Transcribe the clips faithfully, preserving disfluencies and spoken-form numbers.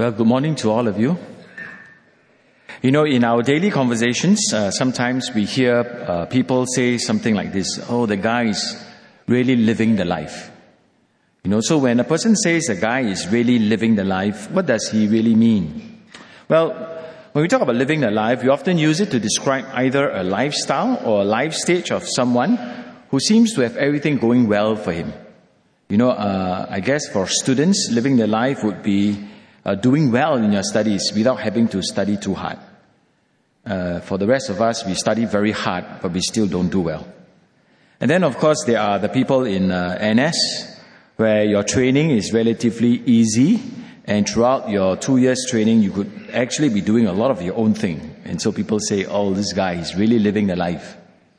Well, good morning to all of you. You know, in our daily conversations, uh, sometimes we hear uh, people say something like this: oh, the guy is really living the life. You know, so when a person says a guy is really living the life, what does he really mean? Well, when we talk about living the life, we often use it to describe either a lifestyle or a life stage of someone who seems to have everything going well for him. You know, uh, I guess for students, living the life would be uh, doing well in your studies without having to study too hard. Uh, for the rest of us, we study very hard, but we still don't do well. And then, of course, there are the people in uh, N S, where your training is relatively easy, and throughout your two years training, you could actually be doing a lot of your own thing. And so people say, oh, this guy is really living the life.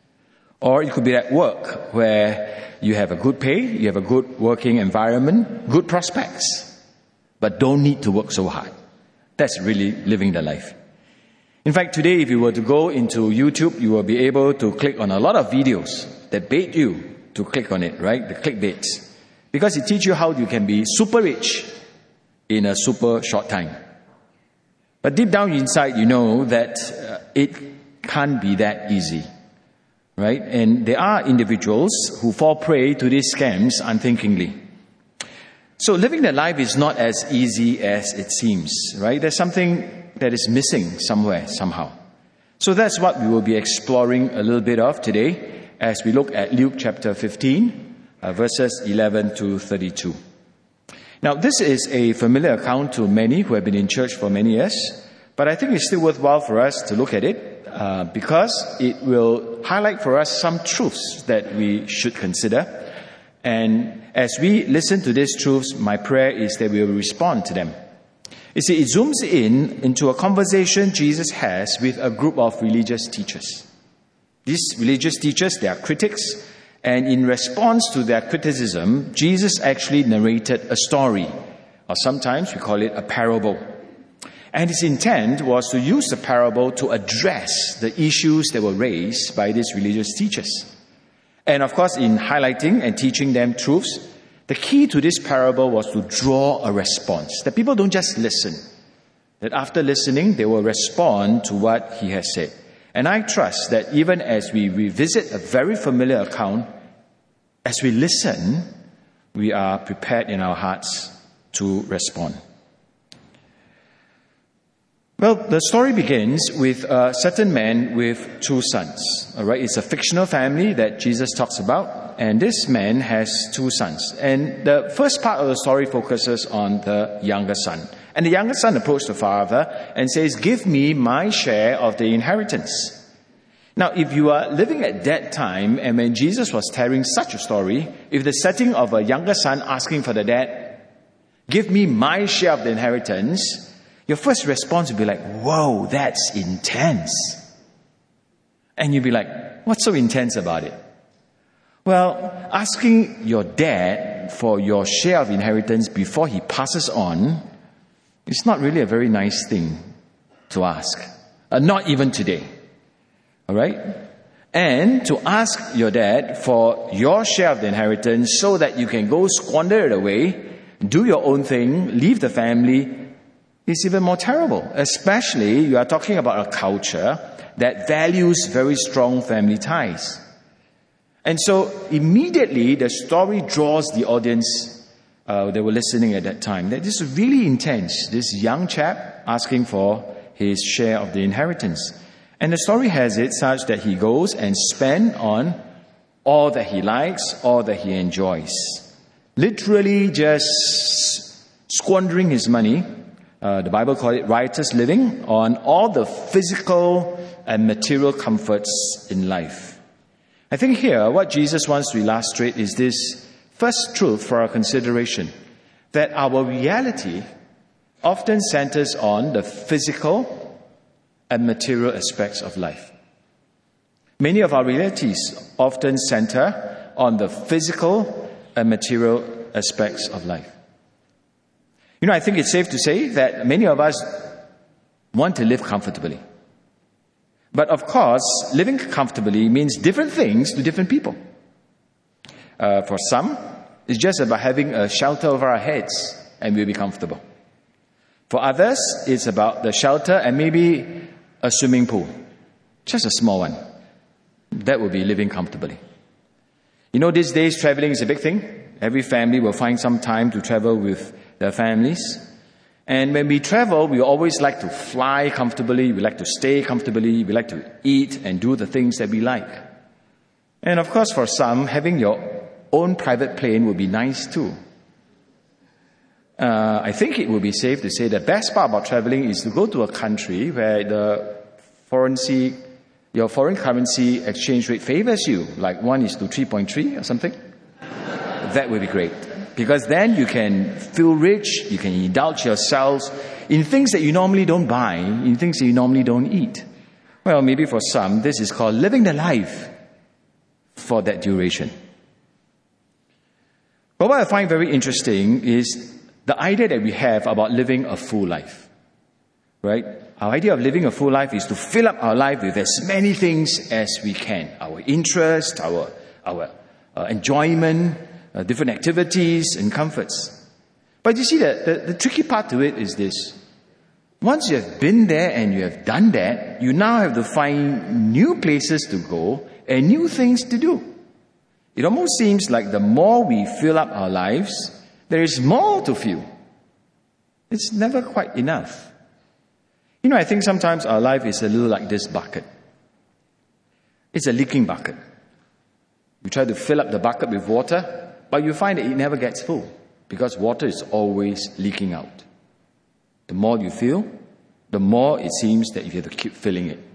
Or it could be at work, where you have a good pay, you have a good working environment, good prospects, but don't need to work so hard. That's really living the life. In fact, today, if you were to go into YouTube, you will be able to click on a lot of videos that bait you to click on it, right? The clickbaits. Because it teaches you how you can be super rich in a super short time. But deep down inside, you know that uh, it can't be that easy, right? And there are individuals who fall prey to these scams unthinkingly. So living their life is not as easy as it seems, right? There's something that is missing somewhere, somehow. So that's what we will be exploring a little bit of today as we look at Luke chapter fifteen, uh, verses eleven to thirty-two. Now, this is a familiar account to many who have been in church for many years, but I think it's still worthwhile for us to look at it uh, because it will highlight for us some truths that we should consider. And as we listen to these truths, my prayer is that we will respond to them. You see, it zooms in into a conversation Jesus has with a group of religious teachers. These religious teachers, they are critics, and in response to their criticism, Jesus actually narrated a story, or sometimes we call it a parable. And his intent was to use the parable to address the issues that were raised by these religious teachers. And of course, in highlighting and teaching them truths, the key to this parable was to draw a response. That people don't just listen. That after listening, they will respond to what he has said. And I trust that even as we revisit a very familiar account, as we listen, we are prepared in our hearts to respond. Well, the story begins with a certain man with two sons. All right, it's a fictional family that Jesus talks about, and this man has two sons. And the first part of the story focuses on the younger son. And the younger son approached the father and says, "Give me my share of the inheritance." Now, if you are living at that time, and when Jesus was telling such a story, if the setting of a younger son asking for the dad, "Give me my share of the inheritance," your first response would be like, "Whoa, that's intense." And you'd be like, "What's so intense about it?" Well, asking your dad for your share of inheritance before he passes on is not really a very nice thing to ask. Uh, not even today. All right? And to ask your dad for your share of the inheritance so that you can go squander it away, do your own thing, leave the family, is even more terrible. Especially, you are talking about a culture that values very strong family ties. And so, immediately, the story draws the audience uh, that were listening at that time. That this is really intense. This young chap asking for his share of the inheritance. And the story has it such that he goes and spends on all that he likes, all that he enjoys. Literally just squandering his money. Uh, the Bible calls it riotous living, on all the physical and material comforts in life. I think here what Jesus wants to illustrate is this first truth for our consideration, that our reality often centers on the physical and material aspects of life. Many of our realities often center on the physical and material aspects of life. You know, I think it's safe to say that many of us want to live comfortably. But of course, living comfortably means different things to different people. Uh, for some, it's just about having a shelter over our heads and we'll be comfortable. For others, it's about the shelter and maybe a swimming pool. Just a small one. That will be living comfortably. You know, these days traveling is a big thing. Every family will find some time to travel with their families. And when we travel, we always like to fly comfortably, we like to stay comfortably, we like to eat and do the things that we like. And of course, for some, having your own private plane would be nice too. Uh, I think it would be safe to say the best part about traveling is to go to a country where the foreign sea, your foreign currency exchange rate favors you, like one is to three point three or something. That would be great. Because then you can feel rich, you can indulge yourselves in things that you normally don't buy, in things that you normally don't eat. Well, maybe for some, this is called living the life for that duration. But what I find very interesting is the idea that we have about living a full life. Right? Our idea of living a full life is to fill up our life with as many things as we can. Our interest, our, our uh, enjoyment, Uh, different activities and comforts. But you see, that the, the tricky part to it is this. Once you have been there and you have done that, you now have to find new places to go and new things to do. It almost seems like the more we fill up our lives, there is more to fill. It's never quite enough. You know, I think sometimes our life is a little like this bucket. It's a leaking bucket. You try to fill up the bucket with water, but you find that it never gets full because water is always leaking out. The more you fill, the more it seems that you have to keep filling it.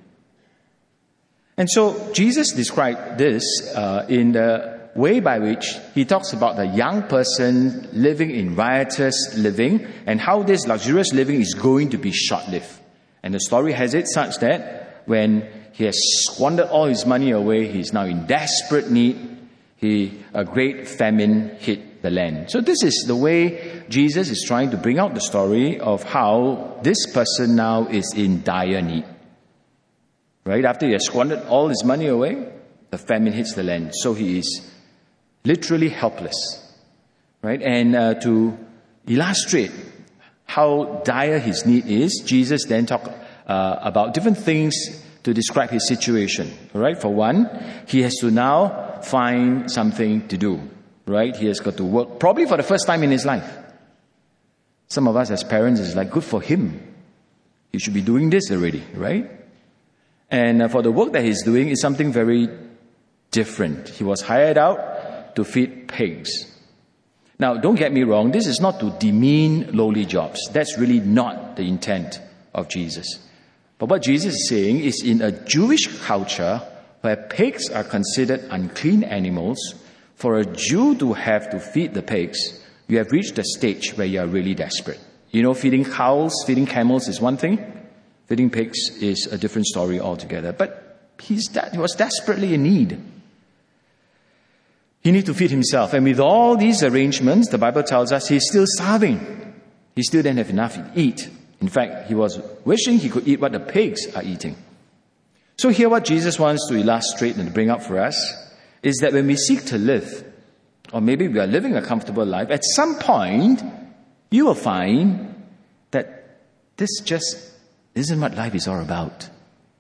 And so Jesus described this uh, in the way by which he talks about the young person living in riotous living and how this luxurious living is going to be short-lived. And the story has it such that when he has squandered all his money away, he's now in desperate need. He, a great famine hit the land. So this is the way Jesus is trying to bring out the story of how this person now is in dire need. Right? After he has squandered all his money away, the famine hits the land. So he is literally helpless. Right? And uh, to illustrate how dire his need is, Jesus then talked uh, about different things to describe his situation. Right? For one, he has to now find something to do, right? He has got to work, probably for the first time in his life. Some of us as parents is like, good for him. He should be doing this already, right? And uh, for the work that he's doing is something very different. He was hired out to feed pigs. Now, don't get me wrong, this is not to demean lowly jobs. That's really not the intent of Jesus. But what Jesus is saying is in a Jewish culture, where pigs are considered unclean animals, for a Jew to have to feed the pigs, you have reached a stage where you are really desperate. You know, feeding cows, feeding camels is one thing. Feeding pigs is a different story altogether. But he's de- he was desperately in need. He needed to feed himself. And with all these arrangements, the Bible tells us he's still starving. He still didn't have enough to eat. In fact, he was wishing he could eat what the pigs are eating. So here what Jesus wants to illustrate and to bring up for us is that when we seek to live, or maybe we are living a comfortable life, at some point you will find that this just isn't what life is all about.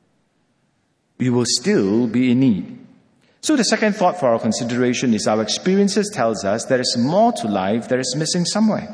We will still be in need. So the second thought for our consideration is our experiences tells us there is more to life that is missing somewhere.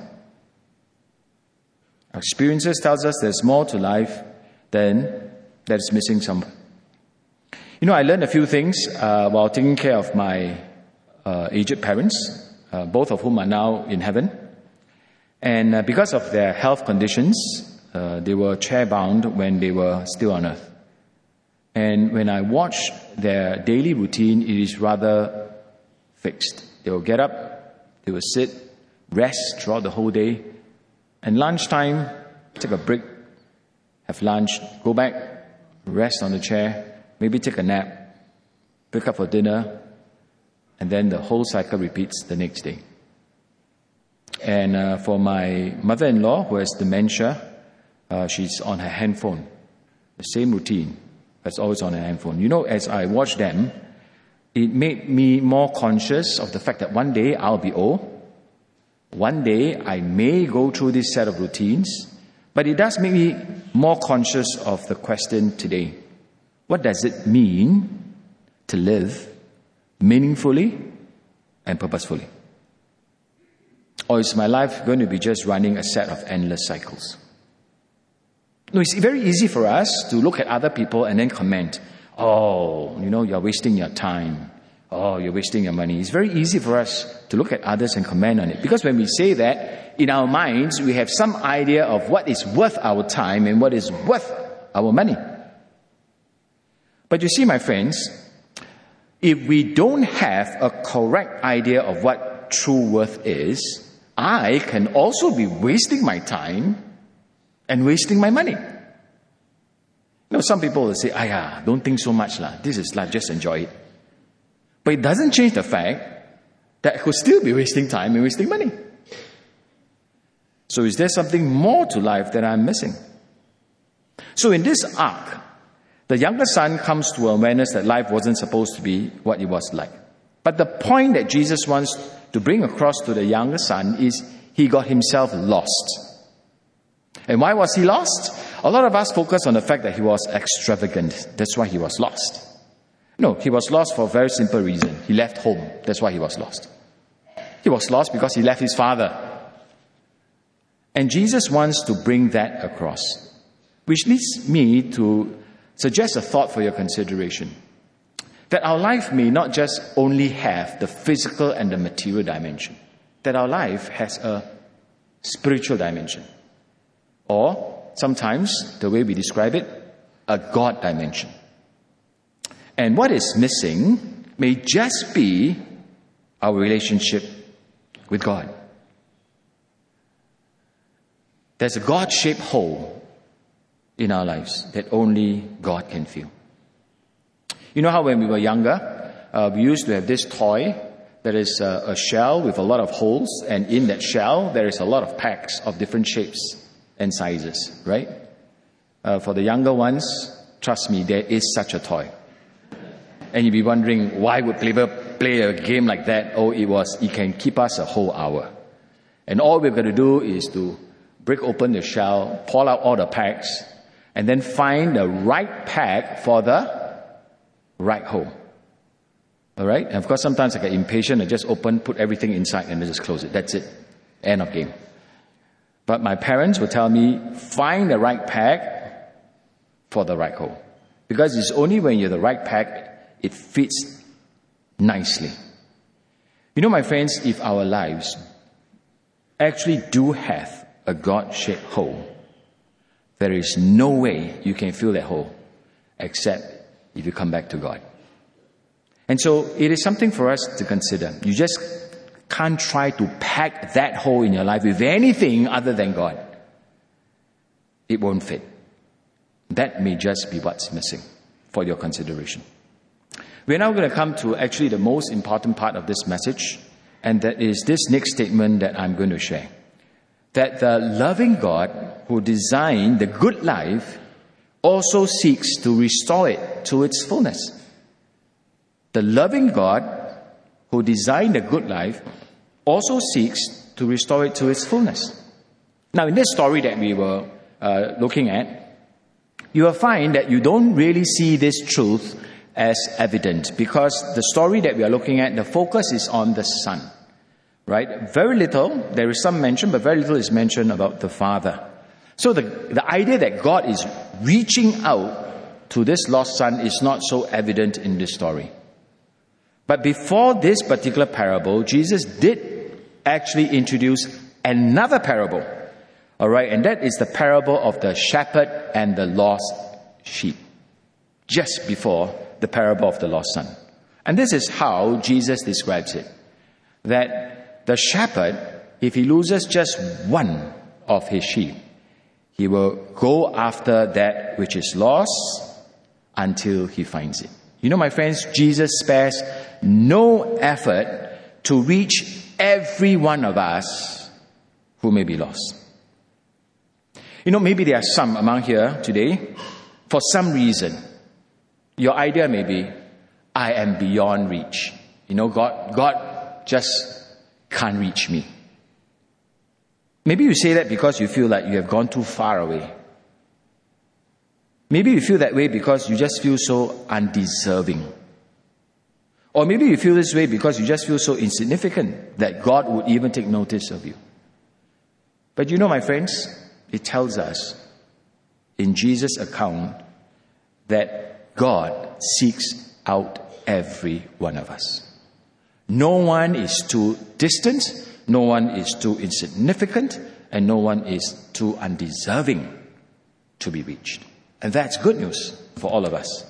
Our experiences tells us there's more to life than that is missing somewhere. You know, I learned a few things uh, while taking care of my uh, aged parents, uh, both of whom are now in heaven. And uh, because of their health conditions, uh, they were chair-bound when they were still on earth. And when I watch their daily routine, it is rather fixed. They will get up, they will sit, rest throughout the whole day, and lunchtime, take a break, have lunch, go back, rest on the chair, maybe take a nap, wake up for dinner, and then the whole cycle repeats the next day. And uh, for my mother-in-law, who has dementia, uh, she's on her handphone. The same routine, that's always on her handphone. You know, as I watch them, it made me more conscious of the fact that one day I'll be old. One day I may go through this set of routines, But it does make me more conscious of the question today. What does it mean to live meaningfully and purposefully? Or is my life going to be just running a set of endless cycles? No, it's very easy for us to look at other people and then comment, oh, you know, you're wasting your time. Oh, you're wasting your money. It's very easy for us to look at others and comment on it. Because when we say that, in our minds, we have some idea of what is worth our time and what is worth our money. But you see, my friends, if we don't have a correct idea of what true worth is, I can also be wasting my time and wasting my money. You know, some people will say, "Aya, don't think so much lah. This is life, just enjoy it." But it doesn't change the fact that I could still be wasting time and wasting money. So is there something more to life that I'm missing? So in this arc, the younger son comes to awareness that life wasn't supposed to be what it was like. But the point that Jesus wants to bring across to the younger son is he got himself lost. And why was he lost? A lot of us focus on the fact that he was extravagant. That's why he was lost. No, he was lost for a very simple reason. He left home. That's why he was lost. He was lost because he left his father. And Jesus wants to bring that across. Which leads me to suggest a thought for your consideration. That our life may not just only have the physical and the material dimension. That our life has a spiritual dimension. Or, sometimes, the way we describe it, a God dimension. And what is missing may just be our relationship with God. There's a God-shaped hole in our lives that only God can fill. You know how when we were younger, uh, we used to have this toy that is uh, a shell with a lot of holes, and in that shell there is a lot of packs of different shapes and sizes, right? Uh, for the younger ones, trust me, there is such a toy. And you'd be wondering, why would people play a game like that? Oh, it was, it can keep us a whole hour. And all we've got to do is to break open the shell, pull out all the packs, and then find the right pack for the right hole. All right? And of course, sometimes I get impatient. I just open, put everything inside, and then just close it. That's it. End of game. But my parents would tell me, find the right pack for the right hole. Because it's only when you're the right pack, it fits nicely. You know, my friends, if our lives actually do have a God-shaped hole, there is no way you can fill that hole except if you come back to God. And so it is something for us to consider. You just can't try to pack that hole in your life with anything other than God. It won't fit. That may just be what's missing for your consideration. We're now going to come to actually the most important part of this message, and that is this next statement that I'm going to share. That the loving God who designed the good life also seeks to restore it to its fullness. The loving God who designed the good life also seeks to restore it to its fullness. Now, in this story that we were uh, looking at, you will find that you don't really see this truth as evident, because the story that we are looking at, the focus is on the son, right? Very little, there is some mention, but very little is mentioned about the father. So the, the idea that God is reaching out to this lost son is not so evident in this story. But before this particular parable, Jesus did actually introduce another parable, all right? And that is the parable of the shepherd and the lost sheep, just before the parable of the lost son. And this is how Jesus describes it. That the shepherd, if he loses just one of his sheep, he will go after that which is lost until he finds it. You know, my friends, Jesus spares no effort to reach every one of us who may be lost. You know, maybe there are some among here today, for some reason, your idea may be, I am beyond reach. You know, God, God just can't reach me. Maybe you say that because you feel like you have gone too far away. Maybe you feel that way because you just feel so undeserving. Or maybe you feel this way because you just feel so insignificant that God would even take notice of you. But you know, my friends, it tells us in Jesus' account that God seeks out every one of us. No one is too distant, no one is too insignificant, and no one is too undeserving to be reached. And that's good news for all of us.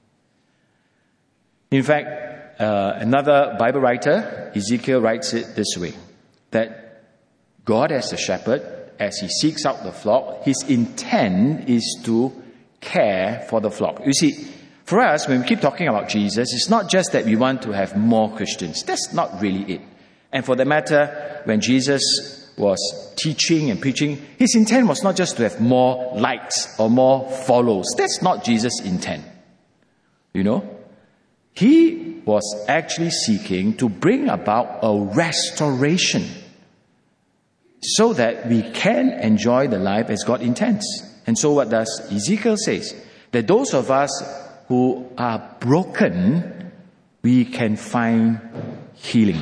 In fact, uh, another Bible writer, Ezekiel, writes it this way, that God as the shepherd, as he seeks out the flock, his intent is to care for the flock. You see, for us, when we keep talking about Jesus, it's not just that we want to have more Christians. That's not really it. And for that matter, when Jesus was teaching and preaching, his intent was not just to have more likes or more follows. That's not Jesus' intent. You know? He was actually seeking to bring about a restoration so that we can enjoy the life as God intends. And so what does Ezekiel say? That those of us who are broken, we can find healing.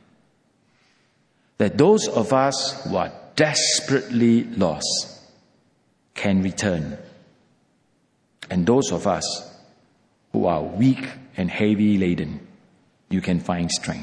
That those of us who are desperately lost can return. And those of us who are weak and heavy laden, you can find strength.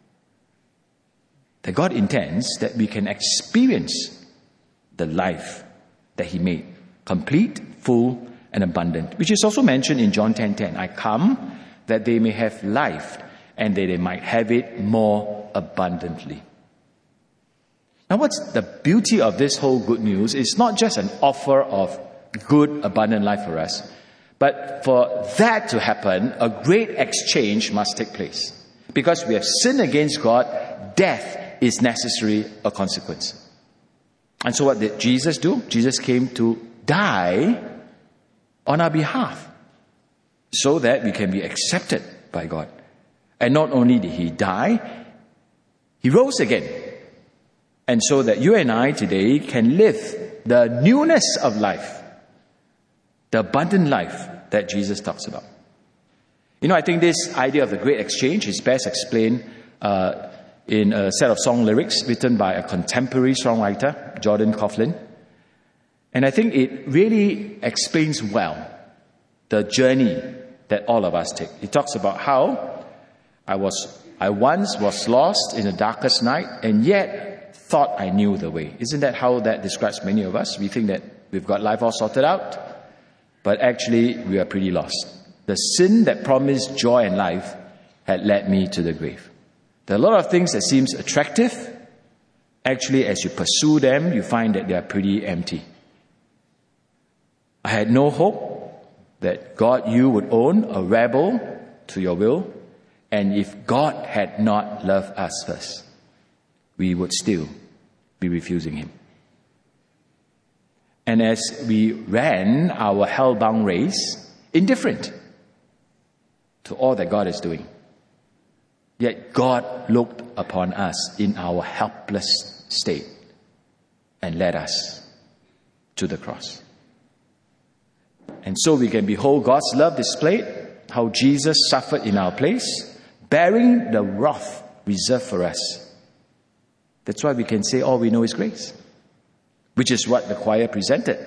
That God intends that we can experience the life that He made, complete, full, and abundant, which is also mentioned in John ten ten. I come that they may have life and that they might have it more abundantly. Now, what's the beauty of this whole good news? It's not just an offer of good, abundant life for us, but for that to happen, a great exchange must take place. Because we have sinned against God, death is necessary a consequence. And so what did Jesus do? Jesus came to die on our behalf so that we can be accepted by God. And not only did He die, He rose again. And so that you and I today can live the newness of life, the abundant life that Jesus talks about. You know, I think this idea of the great exchange is best explained uh, in a set of song lyrics written by a contemporary songwriter, Jordan Coughlin. And I think it really explains well the journey that all of us take. It talks about how I was, I once was lost in the darkest night and yet thought I knew the way. Isn't that how that describes many of us? We think that we've got life all sorted out, but actually we are pretty lost. The sin that promised joy and life had led me to the grave. There are a lot of things that seems attractive. Actually, as you pursue them, you find that they are pretty empty. I had no hope that God, you would own a rebel to your will. And if God had not loved us first, we would still be refusing Him. And as we ran our hell-bound race, indifferent to all that God is doing, yet God looked upon us in our helpless state and led us to the cross. And so we can behold God's love displayed, how Jesus suffered in our place, bearing the wrath reserved for us. That's why we can say all we know is grace, which is what the choir presented.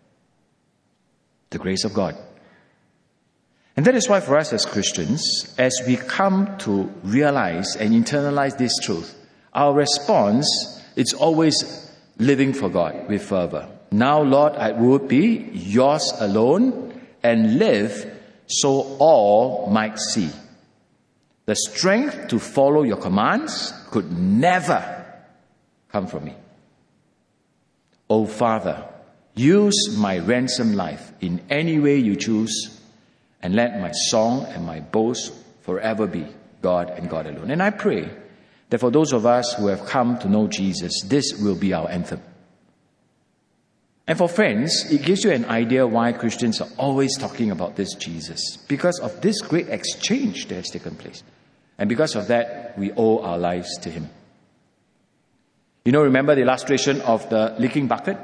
The grace of God. And that is why for us as Christians, as we come to realize and internalize this truth, our response is always living for God with fervor. Now, Lord, I would be yours alone and live so all might see. The strength to follow your commands could never come from me. O Father, use my ransom life in any way you choose, and let my song and my boast forever be God and God alone. And I pray that for those of us who have come to know Jesus, this will be our anthem. And for friends, it gives you an idea why Christians are always talking about this Jesus. Because of this great exchange that has taken place. And because of that, we owe our lives to Him. You know, remember the illustration of the leaking bucket?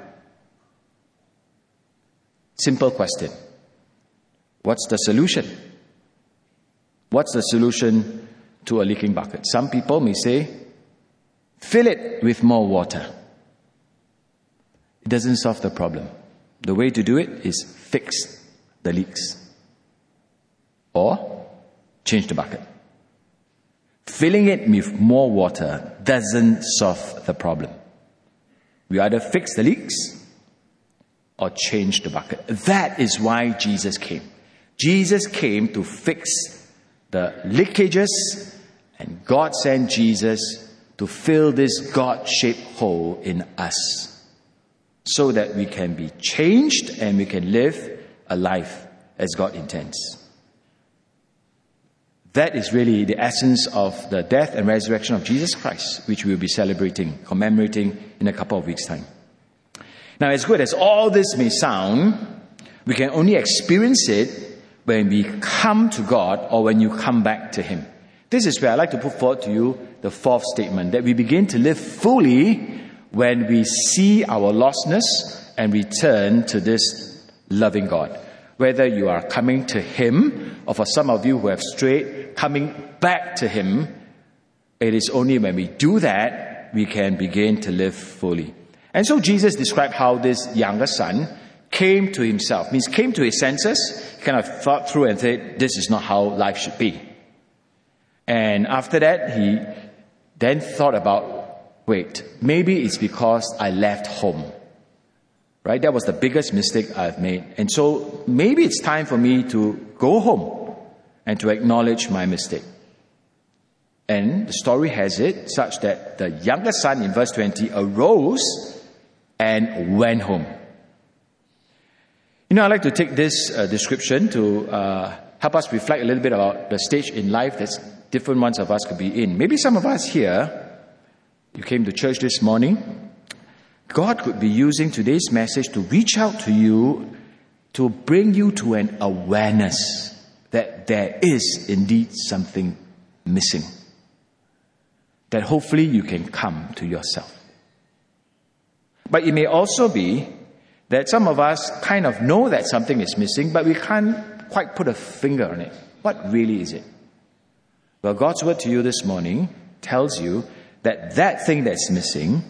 Simple question. What's the solution? What's the solution to a leaking bucket? Some people may say, fill it with more water. It doesn't solve the problem. The way to do it is fix the leaks. Or change the bucket. Filling it with more water doesn't solve the problem. We either fix the leaks or change the bucket. That is why Jesus came. Jesus came to fix the leakages, and God sent Jesus to fill this God-shaped hole in us so that we can be changed and we can live a life as God intends. That is really the essence of the death and resurrection of Jesus Christ, which we will be celebrating, commemorating in a couple of weeks' time. Now, as good as all this may sound, we can only experience it when we come to God or when you come back to Him. This is where I'd like to put forward to you the fourth statement, that we begin to live fully when we see our lostness and return to this loving God. Whether you are coming to Him, or for some of you who have strayed, coming back to Him, it is only when we do that we can begin to live fully. And so Jesus described how this younger son came to himself, means came to his senses, kind of thought through and said, this is not how life should be. And after that, he then thought about, wait, maybe it's because I left home. Right? That was the biggest mistake I've made. And so maybe it's time for me to go home and to acknowledge my mistake. And the story has it such that the younger son in verse twenty arose and went home. You know, I'd like to take this uh, description to uh, help us reflect a little bit about the stage in life that different ones of us could be in. Maybe some of us here, you came to church this morning, God could be using today's message to reach out to you, to bring you to an awareness that there is indeed something missing. That hopefully you can come to yourself. But it may also be that some of us kind of know that something is missing, but we can't quite put a finger on it. What really is it? Well, God's word to you this morning tells you that that thing that's missing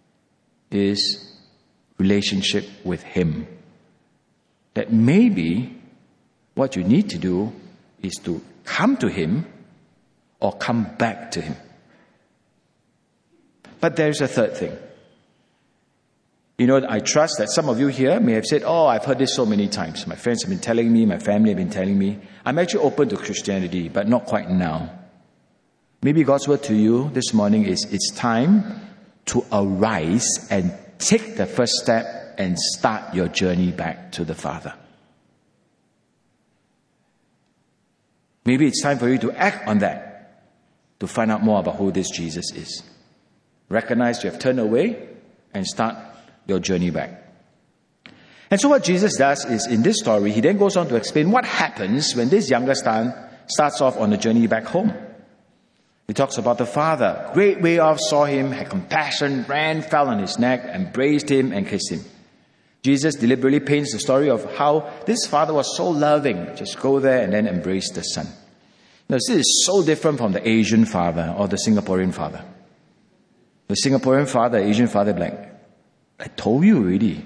is relationship with Him. That maybe what you need to do is to come to Him or come back to Him. But there's a third thing. You know, I trust that some of you here may have said, oh, I've heard this so many times. My friends have been telling me, my family have been telling me. I'm actually open to Christianity, but not quite now. Maybe God's word to you this morning is it's time to arise and take the first step and start your journey back to the Father. Maybe it's time for you to act on that, to find out more about who this Jesus is. Recognize you have turned away and start your journey back. And so what Jesus does is, in this story, he then goes on to explain what happens when this younger son starts off on the journey back home. He talks about the father, great way off, saw him, had compassion, ran, fell on his neck, embraced him and kissed him. Jesus deliberately paints the story of how this father was so loving, just go there and then embrace the son. Now, this is so different from the Asian father or the Singaporean father. The Singaporean father, Asian father, like, I told you already.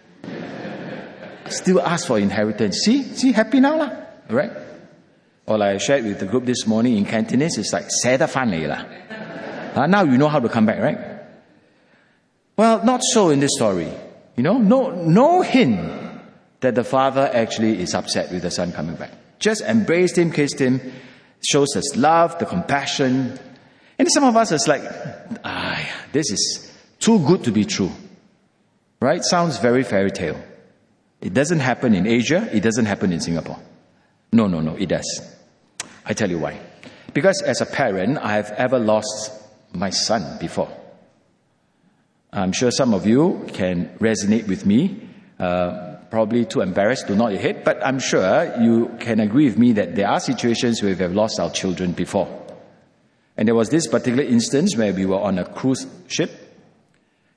Still ask for inheritance. See? See, happy now lah. Right? Or like I shared with the group this morning in Cantonese, it's like, "Say the fan lah." Uh, now you know how to come back, right? Well, not so in this story. You know, no, no hint that the father actually is upset with the son coming back. Just embraced him, kissed him, shows his love, the compassion. And some of us is like, ah, this is too good to be true. Right? Sounds very fairy tale. It doesn't happen in Asia. It doesn't happen in Singapore. No, no, no, it does. I tell you why. Because as a parent, I have ever lost my son before. I'm sure some of you can resonate with me. Uh, probably too embarrassed to nod your head, but I'm sure you can agree with me that there are situations where we have lost our children before. And there was this particular instance where we were on a cruise ship,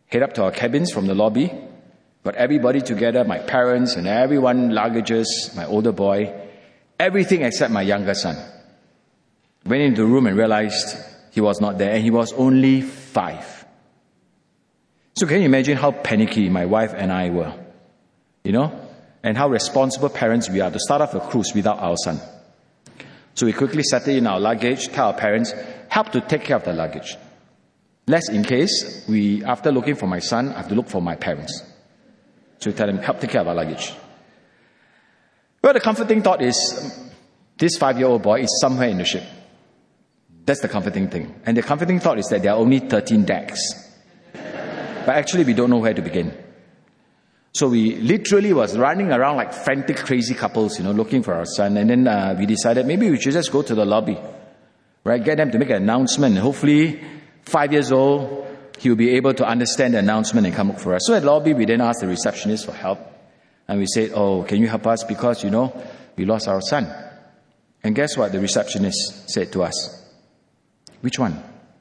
head up to our cabins from the lobby, got everybody together, my parents and everyone, luggages, my older boy, everything except my younger son. Went into the room and realized he was not there, and he was only five. So can you imagine how panicky my wife and I were? You know? And how responsible parents we are to start off a cruise without our son. So we quickly settle in our luggage, tell our parents, help to take care of the luggage. Lest in case, we, after looking for my son, I have to look for my parents. So we tell them, help take care of our luggage. Well, the comforting thought is, this five-year-old boy is somewhere in the ship. That's the comforting thing. And the comforting thought is that there are only thirteen decks. But actually, we don't know where to begin. So we literally was running around like frantic, crazy couples, you know, looking for our son. And then uh, we decided maybe we should just go to the lobby, right? Get them to make an announcement. And hopefully, five years old, he will be able to understand the announcement and come look for us. So at the lobby, we then asked the receptionist for help. And we said, oh, can you help us? Because, you know, we lost our son. And guess what the receptionist said to us? Which one?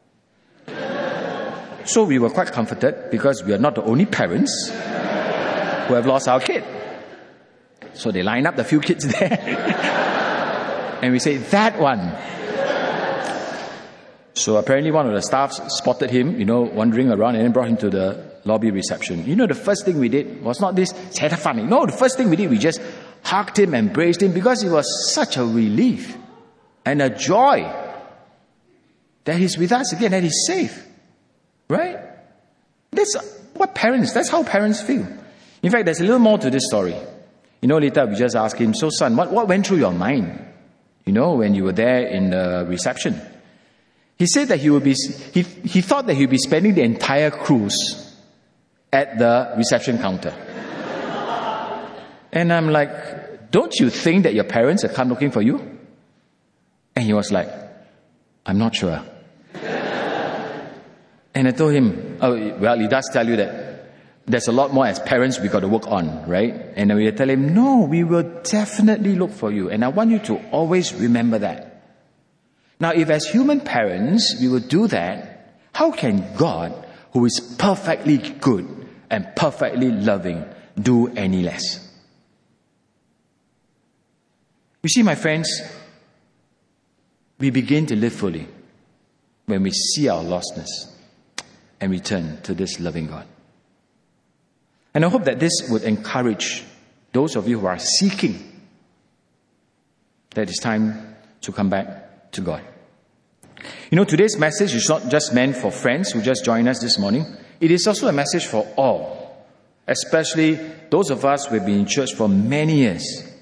So we were quite comforted because we are not the only parents who have lost our kid. So they line up the few kids there. And we say, that one. So apparently one of the staffs spotted him, you know, wandering around, and then brought him to the lobby reception. You know, the first thing we did was not this, funny. No, the first thing we did, we just hugged him, embraced him, because it was such a relief and a joy that he's with us again, that he's safe. Right? That's what parents, that's how parents feel. In fact, there's a little more to this story. You know, later we just asked him, so son, what, what went through your mind, you know, when you were there in the reception? He said that he would be, he, he thought that he would be spending the entire cruise at the reception counter. And I'm like, don't you think that your parents have come looking for you? And he was like, I'm not sure. And I told him, oh, well, he does tell you that there's a lot more as parents we got to work on, right? And we tell him, no, we will definitely look for you. And I want you to always remember that. Now, if as human parents we will do that, how can God, who is perfectly good and perfectly loving, do any less? You see, my friends, we begin to live fully when we see our lostness and return to this loving God. And I hope that this would encourage those of you who are seeking that it's time to come back to God. You know, today's message is not just meant for friends who just joined us this morning. It is also a message for all, especially those of us who have been in church for many years.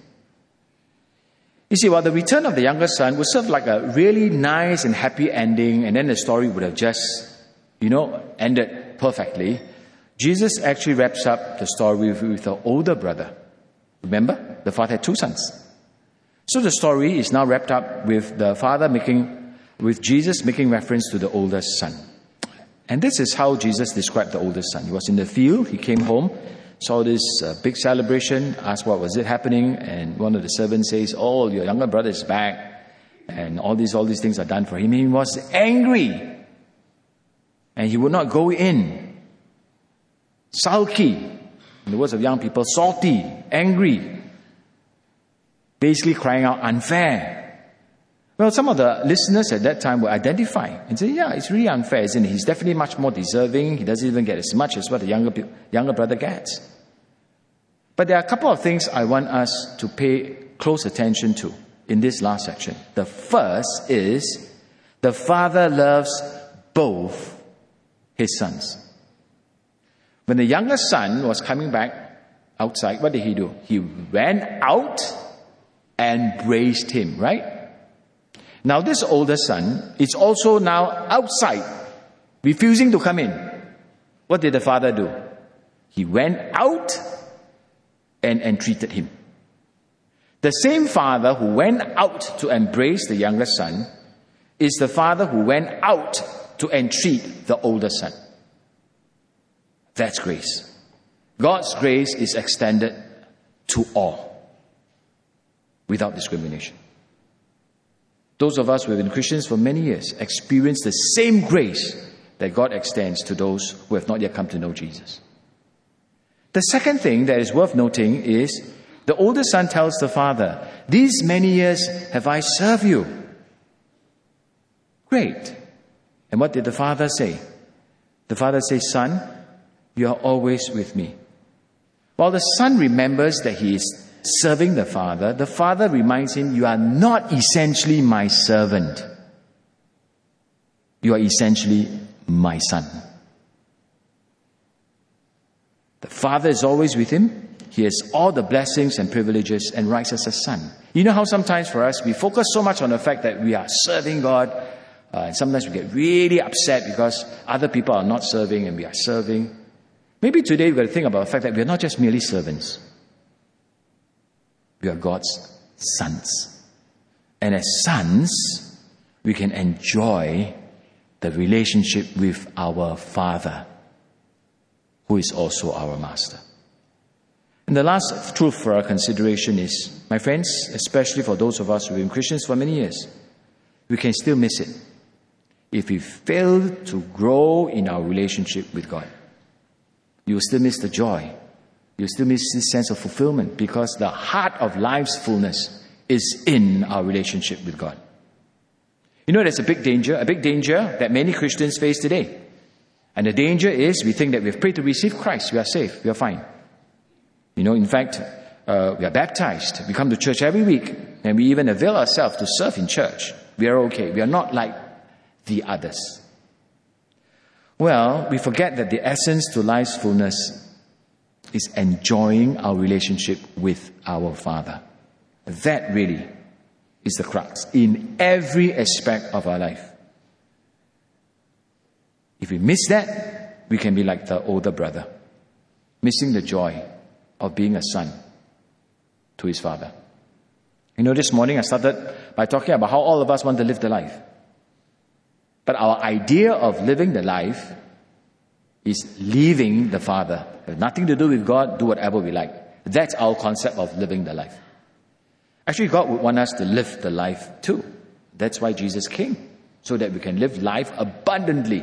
You see, while the return of the younger son would serve like a really nice and happy ending, and then the story would have just, you know, ended perfectly, Jesus actually wraps up the story with, with the older brother. Remember? The father had two sons. So the story is now wrapped up with the father making, with Jesus making reference to the oldest son. And this is how Jesus described the oldest son. He was in the field, he came home, saw this uh, big celebration, asked what was it happening, and one of the servants says, oh, your younger brother is back, and all these, all these things are done for him. He was angry, and he would not go in. Sulky, in the words of young people, salty, angry, basically crying out, unfair. Well, some of the listeners at that time would identify and say, yeah, it's really unfair, isn't it? He's definitely much more deserving. He doesn't even get as much as what the younger, younger brother gets. But there are a couple of things I want us to pay close attention to in this last section. The first is the father loves both his sons. When the younger son was coming back outside, what did he do? He ran out and embraced him, right? Now this older son is also now outside, refusing to come in. What did the father do? He went out and entreated him. The same father who went out to embrace the younger son is the father who went out to entreat the older son. That's grace. God's grace is extended to all, without discrimination. Those of us who have been Christians for many years experience the same grace that God extends to those who have not yet come to know Jesus. The second thing that is worth noting is the older son tells the father, "These many years have I served you." Great. And what did the father say? The father says, "Son, you are always with me." While the son remembers that he is serving the father, the father reminds him, "You are not essentially my servant. You are essentially my son." The father is always with him. He has all the blessings and privileges and rights as a son. You know how sometimes for us, we focus so much on the fact that we are serving God, uh, and sometimes we get really upset because other people are not serving and we are serving. Maybe today we've got to think about the fact that we are not just merely servants. We are God's sons. And as sons, we can enjoy the relationship with our Father, who is also our Master. And the last truth for our consideration is, my friends, especially for those of us who have been Christians for many years, we can still miss it if we fail to grow in our relationship with God. You will still miss the joy. You will still miss this sense of fulfillment, because the heart of life's fullness is in our relationship with God. You know, there's a big danger, a big danger that many Christians face today. And the danger is we think that we've prayed to receive Christ, we are safe, we are fine. You know, in fact, uh, we are baptized, we come to church every week, and we even avail ourselves to serve in church. We are okay. We are not like the others. Well, we forget that the essence to life's fullness is enjoying our relationship with our Father. That really is the crux in every aspect of our life. If we miss that, we can be like the older brother, missing the joy of being a son to his father. You know, this morning I started by talking about how all of us want to live the life. But our idea of living the life is leaving the Father. It has nothing to do with God, do whatever we like. That's our concept of living the life. Actually, God would want us to live the life too. That's why Jesus came, so that we can live life abundantly.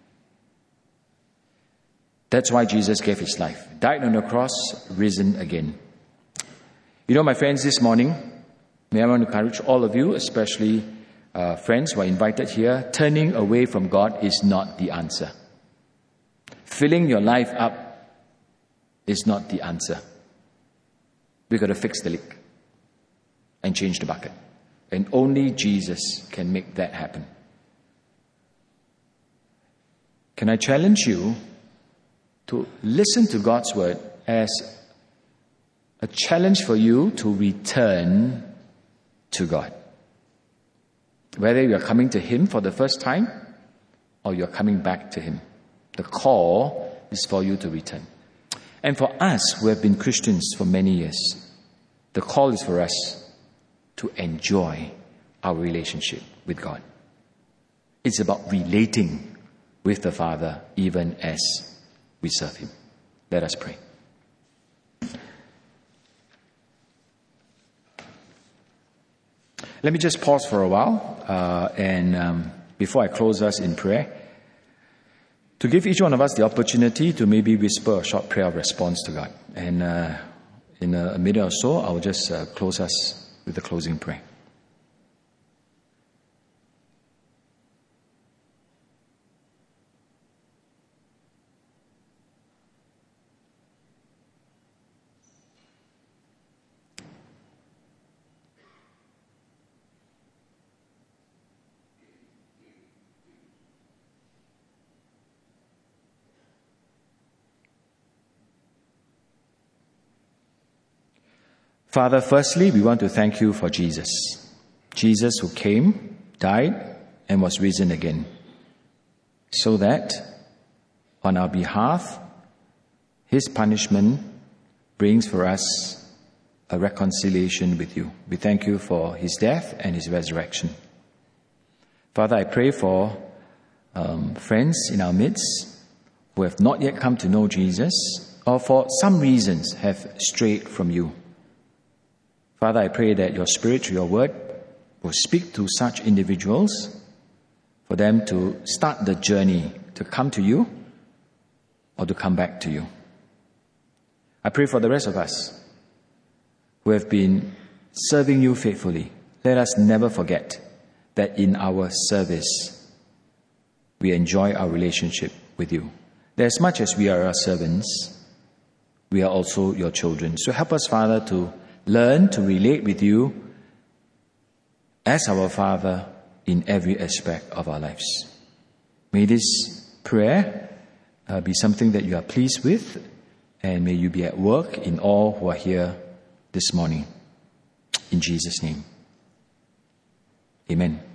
That's why Jesus gave his life. Died on the cross, risen again. You know, my friends, this morning, may I want to encourage all of you, especially uh, friends who are invited here, turning away from God is not the answer. Filling your life up is not the answer. We've got to fix the leak and change the bucket. And only Jesus can make that happen. Can I challenge you to listen to God's word as a challenge for you to return to God? Whether you are coming to him for the first time or you are coming back to him, the call is for you to return. And for us who have been Christians for many years, the call is for us to enjoy our relationship with God. It's about relating with the Father even as we serve him. Let us pray. Let me just pause for a while uh, and um, before I close us in prayer, to give each one of us the opportunity to maybe whisper a short prayer of response to God. And uh, in a, a minute or so, I'll just uh, close us with the closing prayer. Father, firstly, we want to thank you for Jesus. Jesus who came, died, and was risen again. So that, on our behalf, his punishment brings for us a reconciliation with you. We thank you for his death and his resurrection. Father, I pray for um, friends in our midst who have not yet come to know Jesus or for some reasons have strayed from you. Father, I pray that your Spirit, through your word, will speak to such individuals for them to start the journey to come to you or to come back to you. I pray for the rest of us who have been serving you faithfully. Let us never forget that in our service, we enjoy our relationship with you. That as much as we are your servants, we are also your children. So help us, Father, to learn to relate with you as our Father in every aspect of our lives. May this prayer uh, be something that you are pleased with, and may you be at work in all who are here this morning. In Jesus' name. Amen.